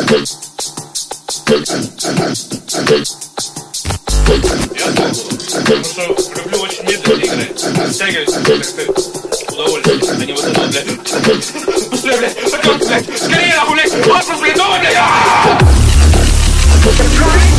Потому что люблю очень медленно играть. Стягивать удовольствие, а не вот это, блядь. Быстрее, блядь, пойдем, блядь, скорее, нахуй, блядь, отпуск, блядь, дома, блядь.